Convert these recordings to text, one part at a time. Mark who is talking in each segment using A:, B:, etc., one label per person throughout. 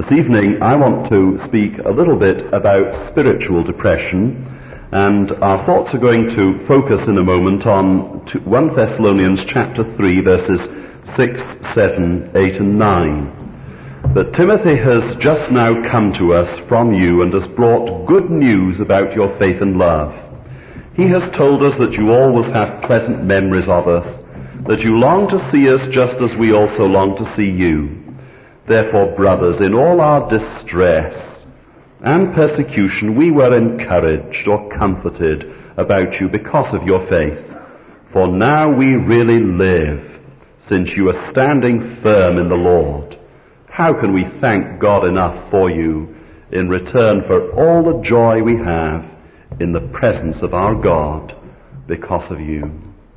A: This evening I want to speak a little bit about spiritual depression, and our thoughts are going to focus in a moment on 1 Thessalonians chapter 3 verses 6, 7, 8 and 9. But Timothy has just now come to us from you and has brought good news about your faith and love. He has told us that you always have pleasant memories of us, that you long to see us just as we also long to see you. Therefore, brothers, in all our distress and persecution, we were encouraged or comforted about you because of your faith. For now we really live, since you are standing firm in the Lord. How can we thank God enough for you in return for all the joy we have in the presence of our God because of you?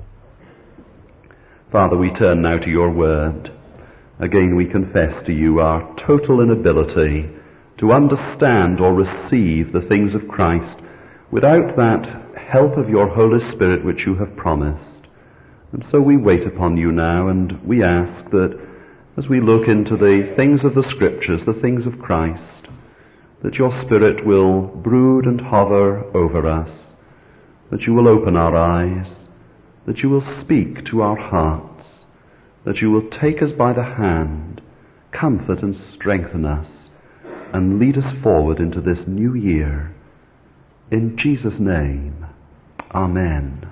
A: Father, we turn now to your word. Again, we confess to you our total inability to understand or receive the things of Christ without that help of your Holy Spirit which you have promised. And so we wait upon you now, and we ask that as we look into the things of the Scriptures, the things of Christ, that your Spirit will brood and hover over us, that you will open our eyes, that you will speak to our hearts, that you will take us by the hand, comfort and strengthen us, and lead us forward into this new year. In Jesus' name, Amen.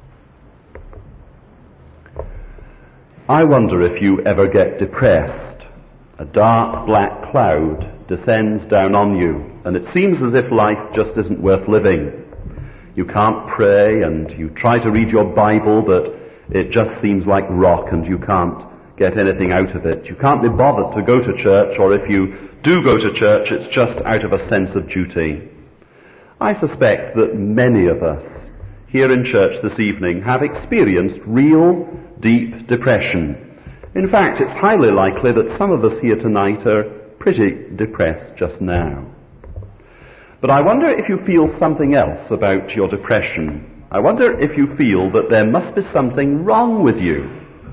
A: I wonder if you ever get depressed. A dark black cloud descends down on you, and it seems as if life just isn't worth living. You can't pray, and you try to read your Bible, but it just seems like rock and you can't get anything out of it. You can't be bothered to go to church, or if you do go to church, it's just out of a sense of duty. I suspect that many of us here in church this evening have experienced real, deep depression. In fact, it's highly likely that some of us here tonight are pretty depressed just now. But I wonder if you feel something else about your depression. I wonder if you feel that there must be something wrong with you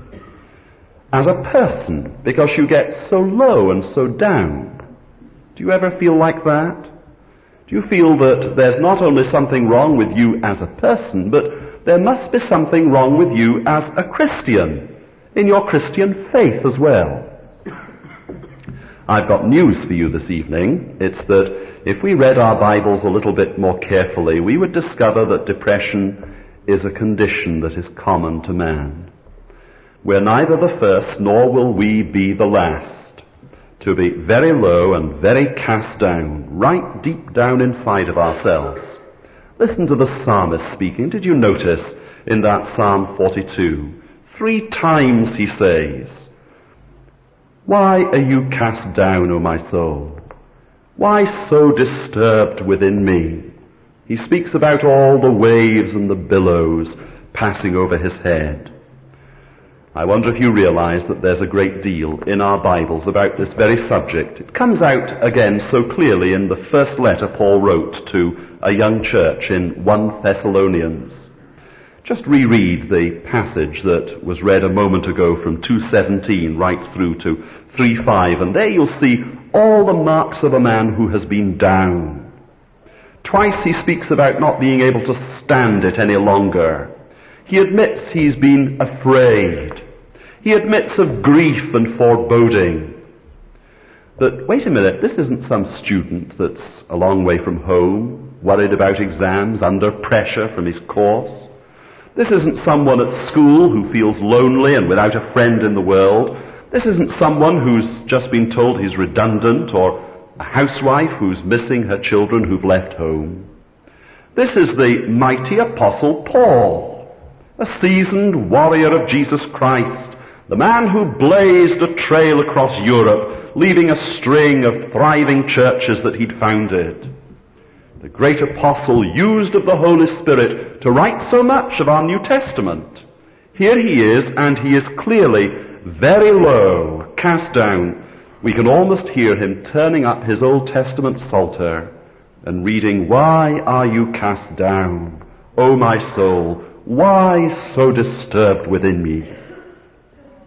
A: as a person because you get so low and so down. Do you ever feel like that? Do you feel that there's not only something wrong with you as a person, but there must be something wrong with you as a Christian, in your Christian faith as well? I've got news for you this evening. It's that if we read our Bibles a little bit more carefully, we would discover that depression is a condition that is common to man. We're neither the first, nor will we be the last, to be very low and very cast down, right deep down inside of ourselves. Listen to the psalmist speaking. Did you notice in that Psalm 42? 3 times he says, "Why are you cast down, O my soul? Why so disturbed within me?" He speaks about all the waves and the billows passing over his head. I wonder if you realize that there's a great deal in our Bibles about this very subject. It comes out again so clearly in the first letter Paul wrote to a young church in 1 Thessalonians. Just reread the passage that was read a moment ago from 2:17 right through to 3:5, and there you'll see all the marks of a man who has been down. Twice he speaks about not being able to stand it any longer. He admits he's been afraid. He admits of grief and foreboding. But wait a minute, this isn't some student that's a long way from home, worried about exams, under pressure from his course. This isn't someone at school who feels lonely and without a friend in the world. This isn't someone who's just been told he's redundant, or a housewife who's missing her children who've left home. This is the mighty Apostle Paul, a seasoned warrior of Jesus Christ, the man who blazed a trail across Europe, leaving a string of thriving churches that he'd founded. The great apostle used of the Holy Spirit to write so much of our New Testament. Here he is, and he is clearly very low, cast down. We can almost hear him turning up his Old Testament Psalter and reading, "Why are you cast down, O my soul? Why so disturbed within me?"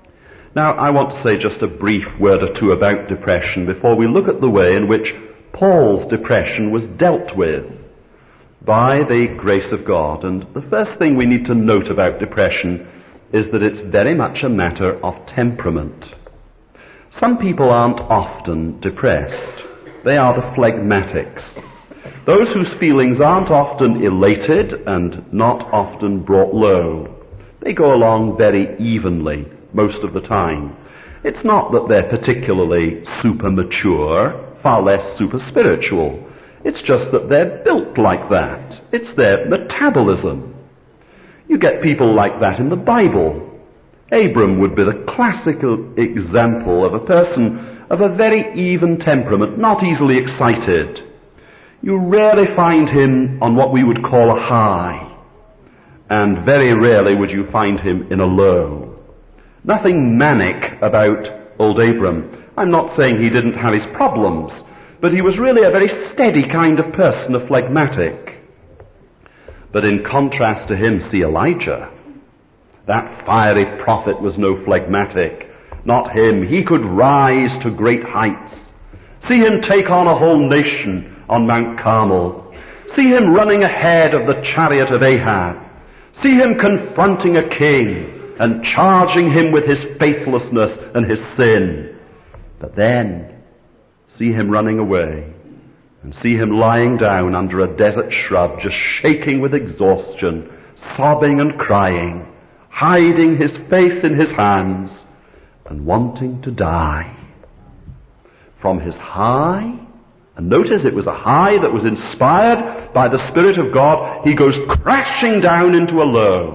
A: Now, I want to say just a brief word or two about depression before we look at the way in which Paul's depression was dealt with by the grace of God. And the first thing we need to note about depression is that it's very much a matter of temperament. Some people aren't often depressed. They are the phlegmatics. Those whose feelings aren't often elated and not often brought low. They go along very evenly most of the time. It's not that they're particularly super mature, far less super spiritual. It's just that they're built like that. It's their metabolism. You get people like that in the Bible. Abram would be the classical example of a person of a very even temperament, not easily excited. You rarely find him on what we would call a high, and very rarely would you find him in a low. Nothing manic about old Abram. I'm not saying he didn't have his problems, but he was really a very steady kind of person, a phlegmatic. But in contrast to him, see Elijah. That fiery prophet was no phlegmatic. Not him. He could rise to great heights. See him take on a whole nation on Mount Carmel. See him running ahead of the chariot of Ahab. See him confronting a king and charging him with his faithlessness and his sin. But then, see him running away, and see him lying down under a desert shrub, just shaking with exhaustion, sobbing and crying, hiding his face in his hands, and wanting to die. From his high, and notice it was a high that was inspired by the Spirit of God, he goes crashing down into a low.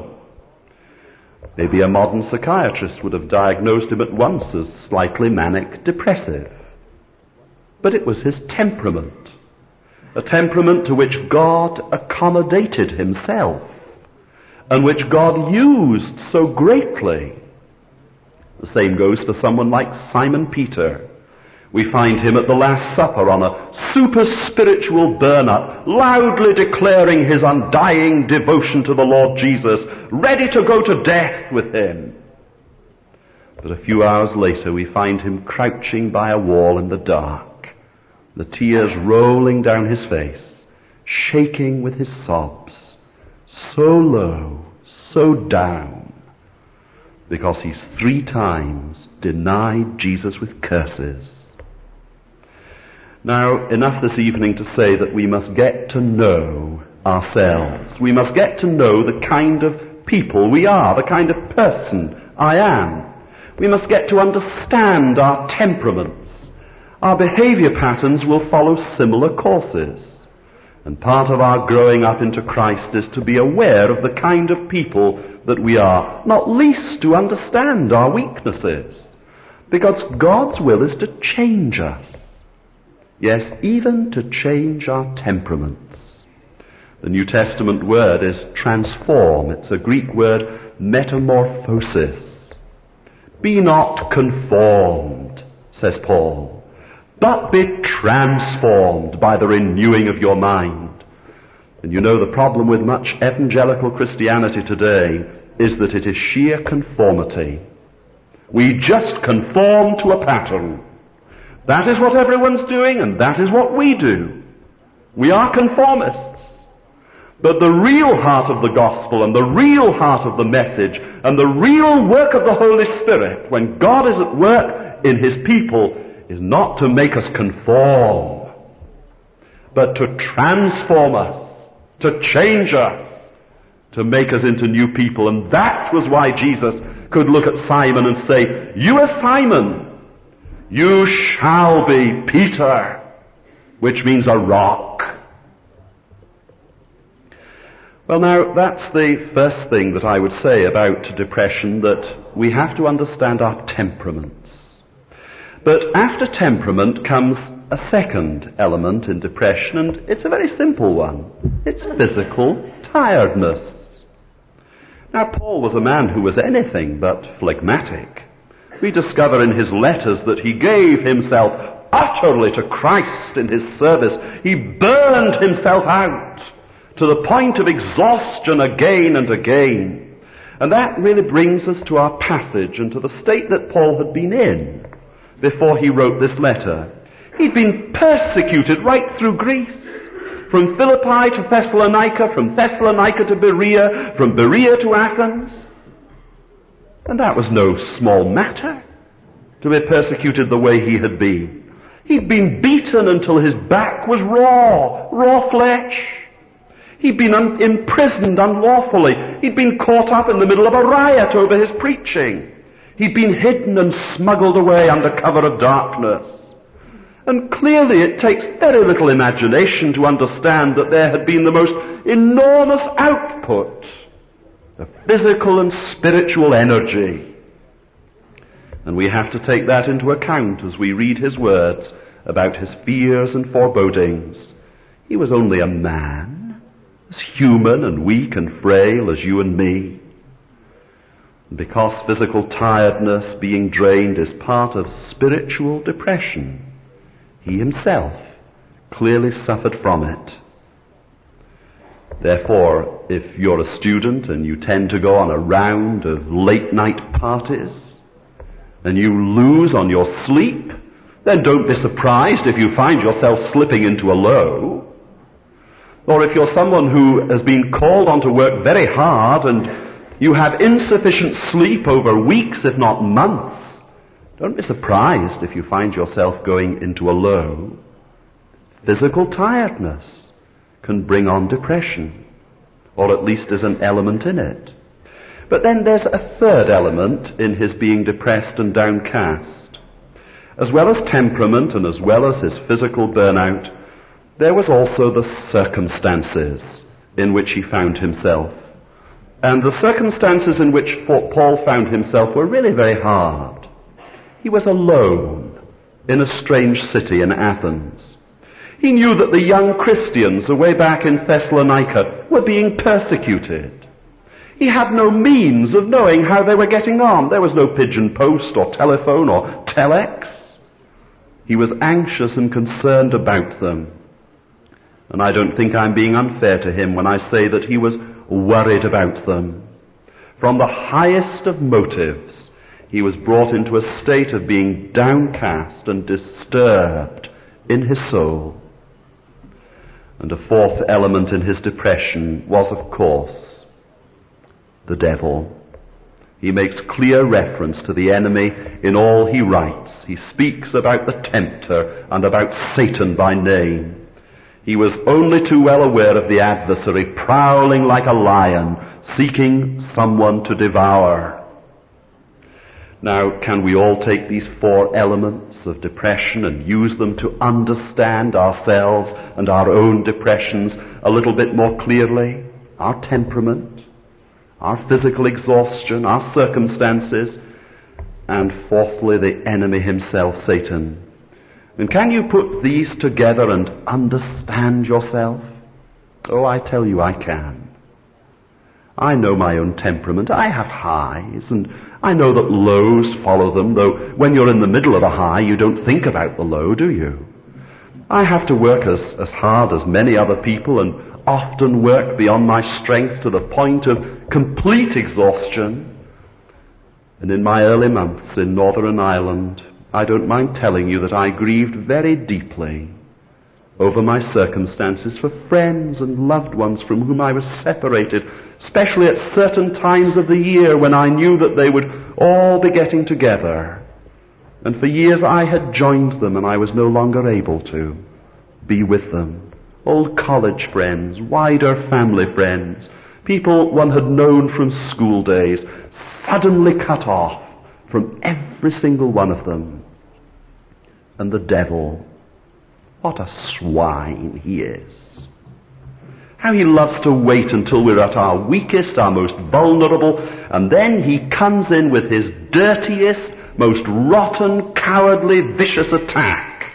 A: Maybe a modern psychiatrist would have diagnosed him at once as slightly manic depressive. But it was his temperament, a temperament to which God accommodated himself, and which God used so greatly. The same goes for someone like Simon Peter. We find him at the Last Supper on a super spiritual burn-up, loudly declaring his undying devotion to the Lord Jesus, ready to go to death with him. But a few hours later we find him crouching by a wall in the dark, the tears rolling down his face, shaking with his sobs, so low, so down, because he's 3 times denied Jesus with curses. Now, enough this evening to say that we must get to know ourselves. We must get to know the kind of people we are, the kind of person I am. We must get to understand our temperaments. Our behavior patterns will follow similar courses. And part of our growing up into Christ is to be aware of the kind of people that we are, not least to understand our weaknesses. Because God's will is to change us. Yes, even to change our temperaments. The New Testament word is transform. It's a Greek word, metamorphosis. Be not conformed, says Paul, but be transformed by the renewing of your mind. And you know the problem with much evangelical Christianity today is that it is sheer conformity. We just conform to a pattern. That is what everyone's doing, and that is what we do. We are conformists. But the real heart of the gospel and the real heart of the message and the real work of the Holy Spirit, when God is at work in His people, is not to make us conform, but to transform us, to change us, to make us into new people. And that was why Jesus could look at Simon and say, "You are Simon. You shall be Peter," which means a rock. Well, now, that's the first thing that I would say about depression, that we have to understand our temperaments. But after temperament comes a second element in depression, and it's a very simple one. It's physical tiredness. Now, Paul was a man who was anything but phlegmatic. We discover in his letters that he gave himself utterly to Christ in his service. He burned himself out to the point of exhaustion again and again. And that really brings us to our passage and to the state that Paul had been in before he wrote this letter. He'd been persecuted right through Greece. From Philippi to Thessalonica, from Thessalonica to Berea, from Berea to Athens. And that was no small matter, to be persecuted the way he had been. He'd been beaten until his back was raw flesh. He'd been imprisoned unlawfully. He'd been caught up in the middle of a riot over his preaching. He'd been hidden and smuggled away under cover of darkness. And clearly it takes very little imagination to understand that there had been the most enormous output of physical and spiritual energy. And we have to take that into account as we read his words about his fears and forebodings. He was only a man, as human and weak and frail as you and me. And because physical tiredness, being drained, is part of spiritual depression, he himself clearly suffered from it. Therefore, if you're a student and you tend to go on a round of late-night parties, and you lose on your sleep, then don't be surprised if you find yourself slipping into a low. Or if you're someone who has been called on to work very hard and you have insufficient sleep over weeks, if not months, don't be surprised if you find yourself going into a low. Physical tiredness can bring on depression, or at least is an element in it. But then there's a third element in his being depressed and downcast. As well as temperament and as well as his physical burnout, there was also the circumstances in which he found himself. And the circumstances in which Paul found himself were really very hard. He was alone in a strange city in Athens. He knew that the young Christians away back in Thessalonica were being persecuted. He had no means of knowing how they were getting on. There was no pigeon post or telephone or telex. He was anxious and concerned about them. And I don't think I'm being unfair to him when I say that he was worried about them. From the highest of motives, he was brought into a state of being downcast and disturbed in his soul. And a fourth element in his depression was, of course, the devil. He makes clear reference to the enemy in all he writes. He speaks about the tempter and about Satan by name. He was only too well aware of the adversary prowling like a lion, seeking someone to devour. Now, can we all take these four elements of depression and use them to understand ourselves and our own depressions a little bit more clearly? Our temperament, our physical exhaustion, our circumstances, and fourthly, the enemy himself, Satan. And can you put these together and understand yourself? Oh, I tell you I can. I know my own temperament. I have highs, and I know that lows follow them, though when you're in the middle of a high, you don't think about the low, do you? I have to work as hard as many other people, and often work beyond my strength to the point of complete exhaustion. And in my early months in Northern Ireland, I don't mind telling you that I grieved very deeply over my circumstances for friends and loved ones from whom I was separated, especially at certain times of the year when I knew that they would all be getting together. And for years I had joined them and I was no longer able to be with them. Old college friends, wider family friends, people one had known from school days, suddenly cut off from every single one of them. And the devil, what a swine he is. How he loves to wait until we're at our weakest, our most vulnerable, and then he comes in with his dirtiest, most rotten, cowardly, vicious attack.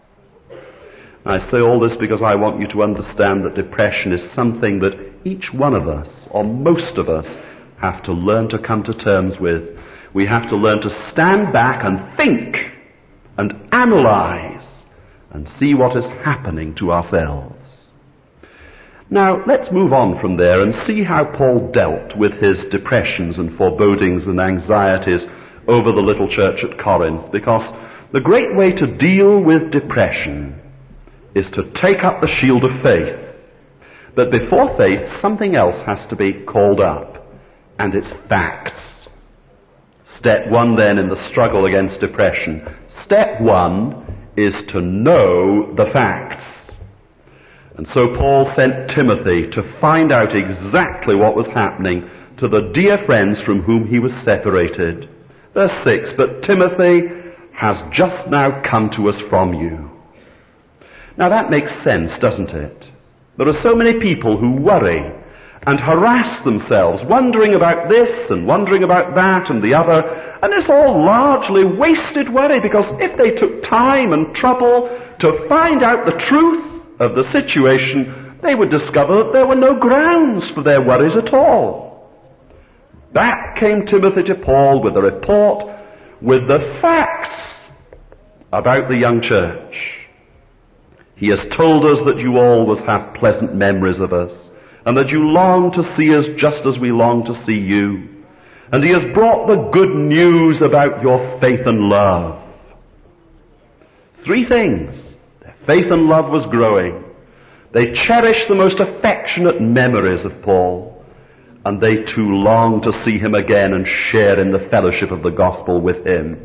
A: I say all this because I want you to understand that depression is something that each one of us, or most of us, have to learn to come to terms with. We have to learn to stand back and think and analyze and see what is happening to ourselves. Now, let's move on from there and see how Paul dealt with his depressions and forebodings and anxieties over the little church at Corinth, because the great way to deal with depression is to take up the shield of faith. But before faith, something else has to be called up, and it's facts. Step one then in the struggle against depression. Step one is to know the facts. And so Paul sent Timothy to find out exactly what was happening to the dear friends from whom he was separated. Verse 6, but Timothy has just now come to us from you. Now that makes sense, doesn't it? There are so many people who worry and harass themselves, wondering about this and wondering about that and the other, and it's all largely wasted worry, because if they took time and trouble to find out the truth of the situation, they would discover that there were no grounds for their worries at all. Back came Timothy to Paul with a report, with the facts about the young church. He has told us that you always have pleasant memories of us, and that you long to see us just as we long to see you. And he has brought the good news about your faith and love. Three things. Their faith and love was growing. They cherished the most affectionate memories of Paul. And they too longed to see him again and share in the fellowship of the gospel with him.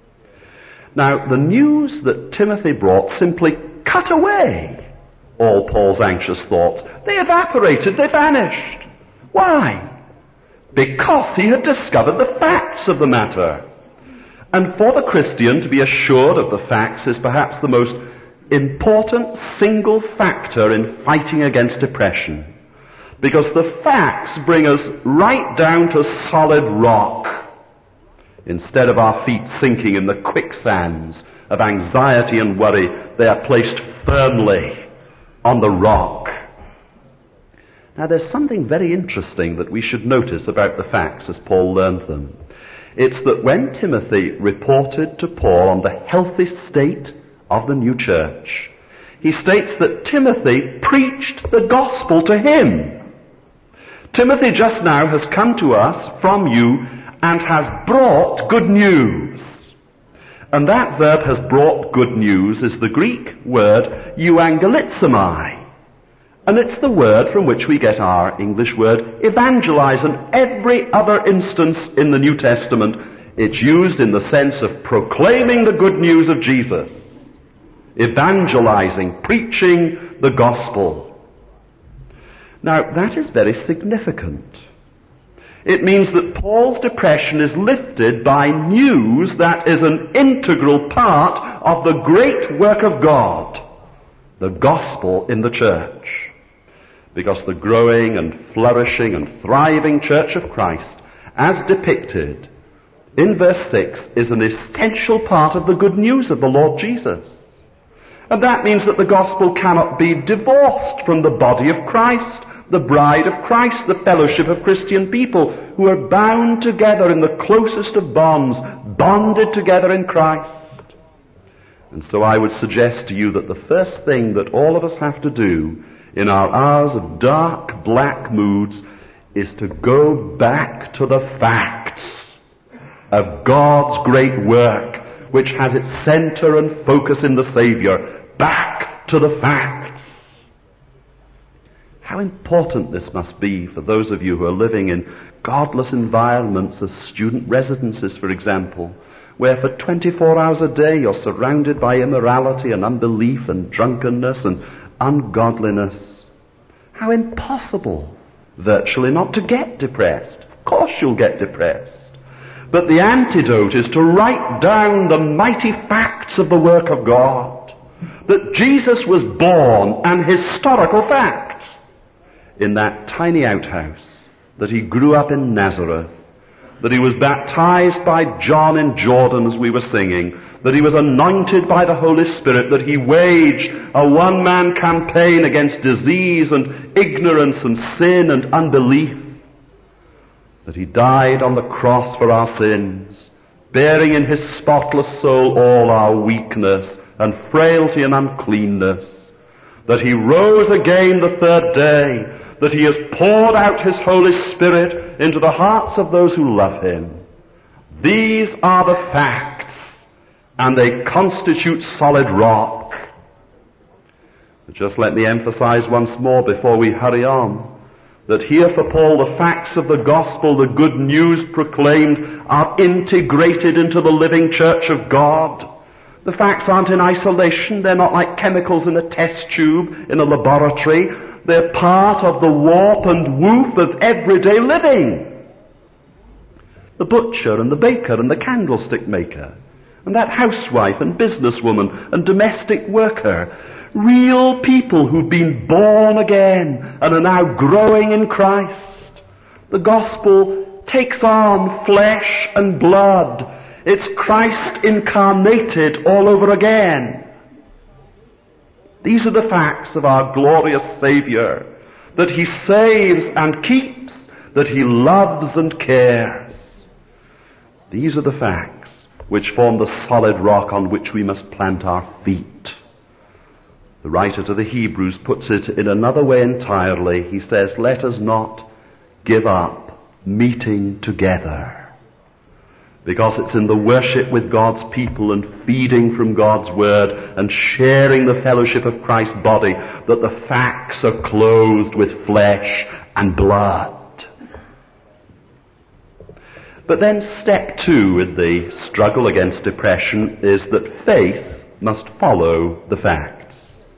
A: Now, the news that Timothy brought simply cut away all Paul's anxious thoughts. They evaporated, they vanished. Why? Because he had discovered the facts of the matter. And for the Christian to be assured of the facts is perhaps the most important single factor in fighting against depression. Because the facts bring us right down to solid rock, instead of our feet sinking in the quicksands of anxiety and worry. They are placed firmly on the rock. Now there's something very interesting that we should notice about the facts as Paul learned them. It's that when Timothy reported to Paul on the healthy state of the new church, he states that Timothy preached the gospel to him. Timothy just now has come to us from you and has brought good news. And that verb has brought good news is the Greek word euangelizomai. And it's the word from which we get our English word evangelize. And every other instance in the New Testament, it's used in the sense of proclaiming the good news of Jesus. Evangelizing, preaching the gospel. Now, that is very significant. It means that Paul's depression is lifted by news that is an integral part of the great work of God, the gospel in the church. Because the growing and flourishing and thriving church of Christ, as depicted in verse 6, is an essential part of the good news of the Lord Jesus. And that means that the gospel cannot be divorced from the body of Christ, the bride of Christ, the fellowship of Christian people who are bound together in the closest of bonds, bonded together in Christ. And so I would suggest to you that the first thing that all of us have to do in our hours of dark, black moods is to go back to the facts of God's great work, which has its center and focus in the Savior. Back to the facts. How important this must be for those of you who are living in godless environments as student residences, for example, where for 24 hours a day you're surrounded by immorality and unbelief and drunkenness and ungodliness. How impossible, virtually, not to get depressed. Of course you'll get depressed. But the antidote is to write down the mighty facts of the work of God. That Jesus was born, and historical fact, in that tiny outhouse, that he grew up in Nazareth, that he was baptized by John in Jordan as we were singing, that he was anointed by the Holy Spirit, that he waged a one-man campaign against disease and ignorance and sin and unbelief, that he died on the cross for our sins, bearing in his spotless soul all our weakness and frailty and uncleanness, that he rose again the third day, that he has poured out his Holy Spirit into the hearts of those who love him. These are the facts, and they constitute solid rock. Just let me emphasize once more before we hurry on, that here for Paul the facts of the gospel, the good news proclaimed, are integrated into the living church of God. The facts aren't in isolation. They're not like chemicals in a test tube in a laboratory. They're part of the warp and woof of everyday living. The butcher and the baker and the candlestick maker and that housewife and businesswoman and domestic worker, real people who've been born again and are now growing in Christ. The gospel takes on flesh and blood. It's Christ incarnated all over again. These are the facts of our glorious Savior, that he saves and keeps, that he loves and cares. These are the facts which form the solid rock on which we must plant our feet. The writer to the Hebrews puts it in another way entirely. He says, let us not give up meeting together. Because it's in the worship with God's people and feeding from God's Word and sharing the fellowship of Christ's body that the facts are clothed with flesh and blood. But then step 2 in the struggle against depression is that faith must follow the facts.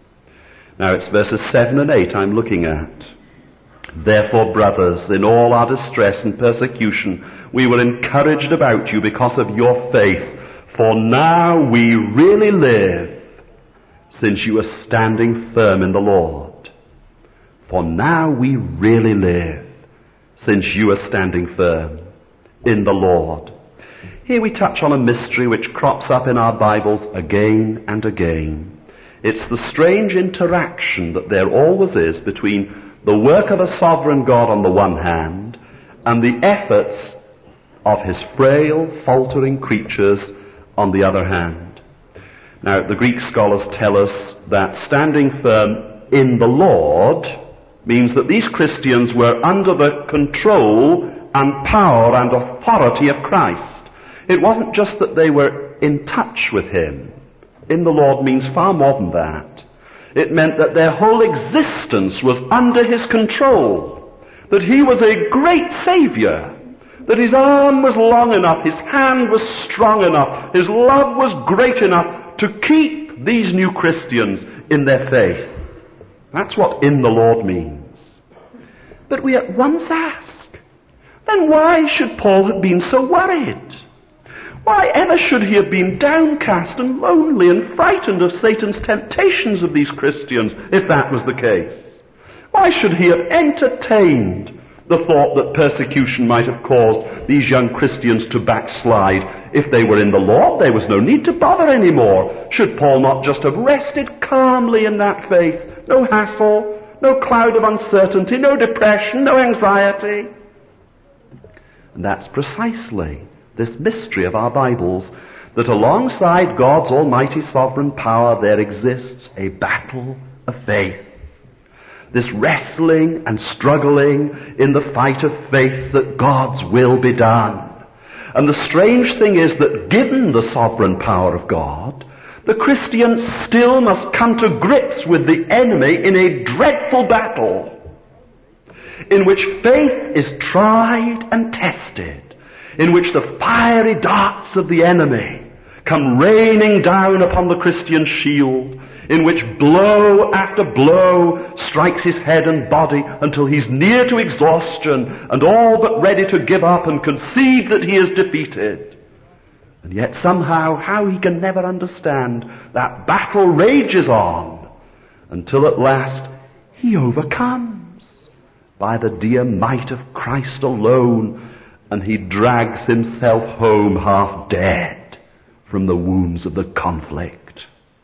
A: Now it's verses 7 and 8 I'm looking at. Therefore, brothers, in all our distress and persecution, we were encouraged about you because of your faith. For now we really live, since you are standing firm in the Lord. For now we really live, since you are standing firm in the Lord. Here we touch on a mystery which crops up in our Bibles again and again. It's the strange interaction that there always is between the work of a sovereign God on the one hand and the efforts of his frail, faltering creatures on the other hand. Now, the Greek scholars tell us that standing firm in the Lord means that these Christians were under the control and power and authority of Christ. It wasn't just that they were in touch with him. In the Lord means far more than that. It meant that their whole existence was under his control, that he was a great Savior, that his arm was long enough, his hand was strong enough, his love was great enough to keep these new Christians in their faith. That's what in the Lord means. But we at once ask, then why should Paul have been so worried? Why ever should he have been downcast and lonely and frightened of Satan's temptations of these Christians, if that was the case? Why should he have entertained the thought that persecution might have caused these young Christians to backslide? If they were in the Lord, there was no need to bother anymore. Should Paul not just have rested calmly in that faith? No hassle, no cloud of uncertainty, no depression, no anxiety. And that's precisely this mystery of our Bibles, that alongside God's almighty sovereign power there exists a battle of faith. This wrestling and struggling in the fight of faith that God's will be done. And the strange thing is that given the sovereign power of God, the Christian still must come to grips with the enemy in a dreadful battle in which faith is tried and tested, in which the fiery darts of the enemy come raining down upon the Christian shield, in which blow after blow strikes his head and body until he's near to exhaustion and all but ready to give up and concede that he is defeated. And yet somehow, how he can never understand, that battle rages on until at last he overcomes by the dear might of Christ alone, and he drags himself home half dead from the wounds of the conflict.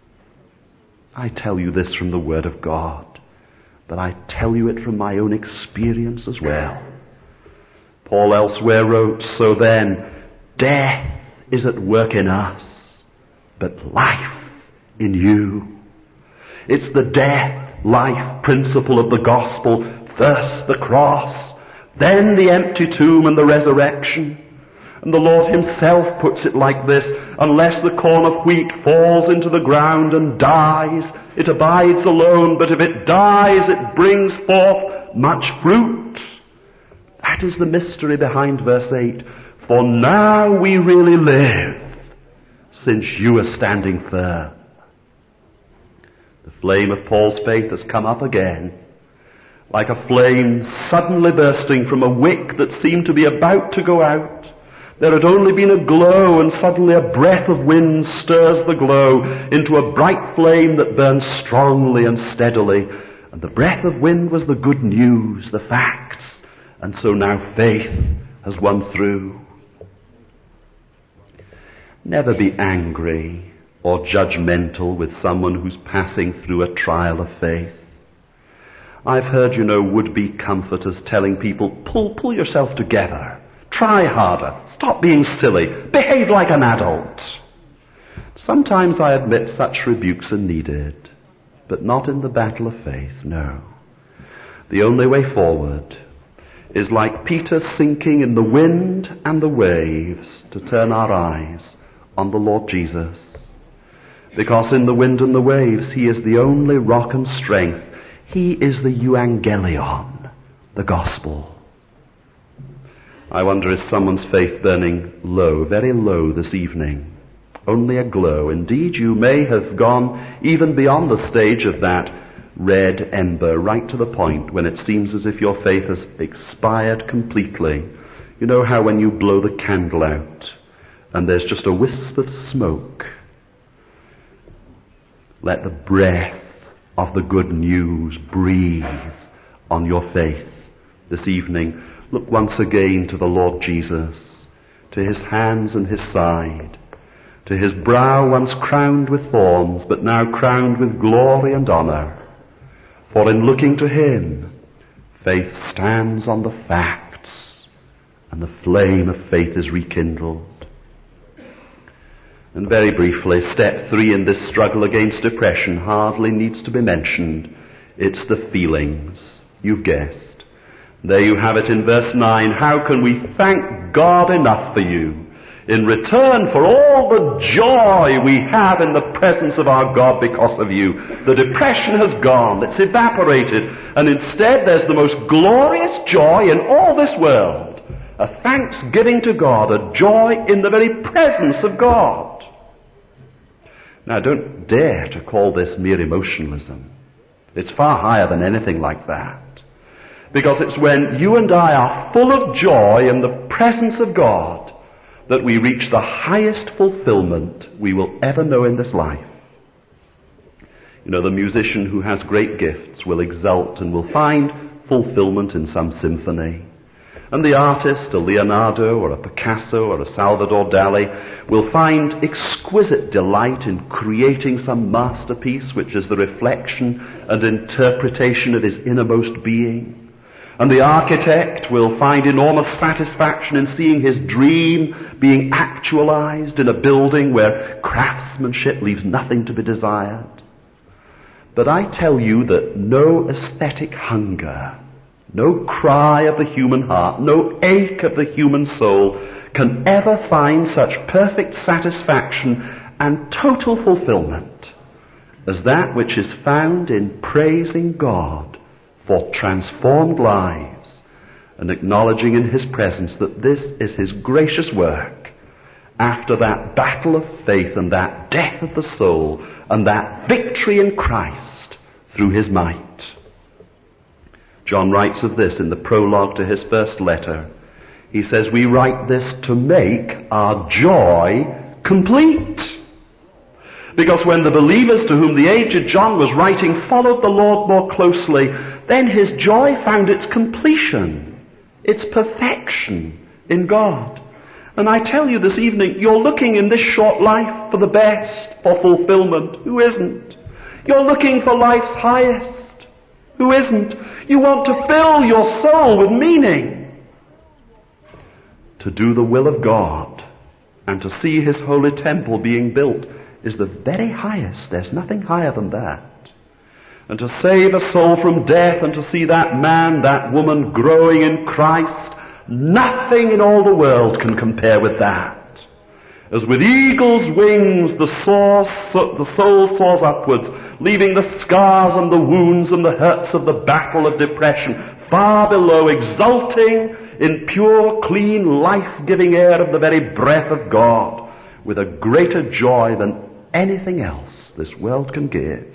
A: I tell you this from the Word of God, but I tell you it from my own experience as well. Paul elsewhere wrote, so then, death is at work in us, but life in you. It's the death life principle of the gospel. First the cross, then the empty tomb and the resurrection. And the Lord himself puts it like this: unless the corn of wheat falls into the ground and dies, it abides alone, but if it dies, it brings forth much fruit. That is the mystery behind verse 8. For now we really live, since you are standing firm. The flame of Paul's faith has come up again, like a flame suddenly bursting from a wick that seemed to be about to go out. There had only been a glow, and suddenly a breath of wind stirs the glow into a bright flame that burns strongly and steadily. And the breath of wind was the good news, the facts. And so now faith has won through. Never be angry or judgmental with someone who's passing through a trial of faith. I've heard, would-be comforters telling people, pull yourself together. Try harder. Stop being silly. Behave like an adult. Sometimes I admit such rebukes are needed, but not in the battle of faith, no. The only way forward is like Peter sinking in the wind and the waves, to turn our eyes on the Lord Jesus. Because in the wind and the waves, he is the only rock and strength. He is the euangelion, the gospel. I wonder, is someone's faith burning low, very low this evening? Only a glow. Indeed, you may have gone even beyond the stage of that red ember, right to the point when it seems as if your faith has expired completely. You know how when you blow the candle out and there's just a wisp of smoke? Let the breath of the good news breathe on your faith this evening. Look once again to the Lord Jesus, to his hands and his side, to his brow once crowned with thorns, but now crowned with glory and honor. For in looking to him, faith stands on the facts, and the flame of faith is rekindled. And very briefly, step 3 in this struggle against depression hardly needs to be mentioned. It's the feelings. You've guessed. There you have it in verse 9. How can we thank God enough for you in return for all the joy we have in the presence of our God because of you? The depression has gone. It's evaporated. And instead there's the most glorious joy in all this world. A thanksgiving to God, a joy in the very presence of God. Now, don't dare to call this mere emotionalism. It's far higher than anything like that. Because it's when you and I are full of joy in the presence of God that we reach the highest fulfillment we will ever know in this life. The musician who has great gifts will exult and will find fulfillment in some symphony. And the artist, a Leonardo or a Picasso or a Salvador Dali, will find exquisite delight in creating some masterpiece which is the reflection and interpretation of his innermost being. And the architect will find enormous satisfaction in seeing his dream being actualized in a building where craftsmanship leaves nothing to be desired. But I tell you that no aesthetic hunger, no cry of the human heart, no ache of the human soul can ever find such perfect satisfaction and total fulfillment as that which is found in praising God for transformed lives and acknowledging in his presence that this is his gracious work after that battle of faith and that death of the soul and that victory in Christ through his might. John writes of this in the prologue to his first letter. He says, we write this to make our joy complete. Because when the believers to whom the aged John was writing followed the Lord more closely, then his joy found its completion, its perfection in God. And I tell you this evening, you're looking in this short life for the best, for fulfillment. Who isn't? You're looking for life's highest. Who isn't? You want to fill your soul with meaning. To do the will of God and to see his holy temple being built is the very highest. There's nothing higher than that. and to save a soul from death and to see that man, that woman growing in Christ, nothing in all the world can compare with that. As with eagle's wings the soul soars upwards, leaving the scars and the wounds and the hurts of the battle of depression far below, exulting in pure, clean, life-giving air of the very breath of God, with a greater joy than anything else this world can give.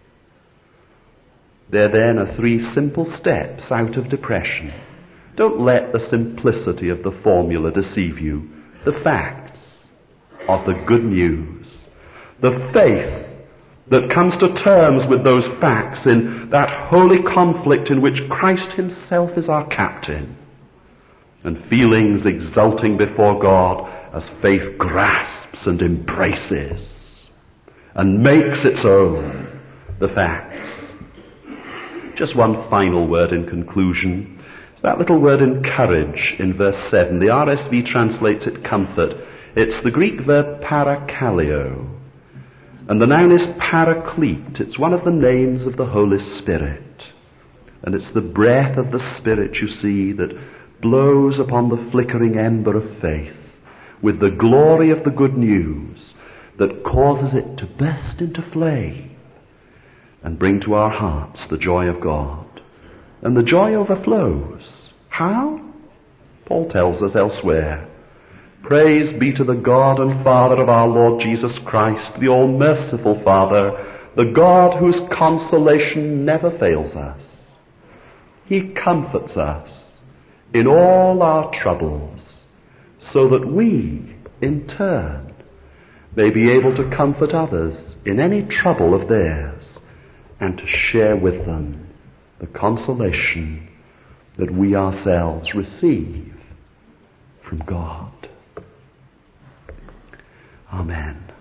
A: There then are 3 simple steps out of depression. Don't let the simplicity of the formula deceive you. The facts of the good news. The faith that comes to terms with those facts in that holy conflict in which Christ himself is our captain. And feelings exulting before God as faith grasps and embraces and makes its own the facts. Just one final word in conclusion. It's that little word encourage in verse 7. The RSV translates it comfort. It's the Greek verb parakaleo. And the noun is paraclete. It's one of the names of the Holy Spirit. And it's the breath of the Spirit, you see, that blows upon the flickering ember of faith with the glory of the good news that causes it to burst into flame and bring to our hearts the joy of God. And the joy overflows. How? Paul tells us elsewhere. Praise be to the God and Father of our Lord Jesus Christ, the all-merciful Father, the God whose consolation never fails us. He comforts us in all our troubles, so that we, in turn, may be able to comfort others in any trouble of theirs and to share with them the consolation that we ourselves receive from God. Amen.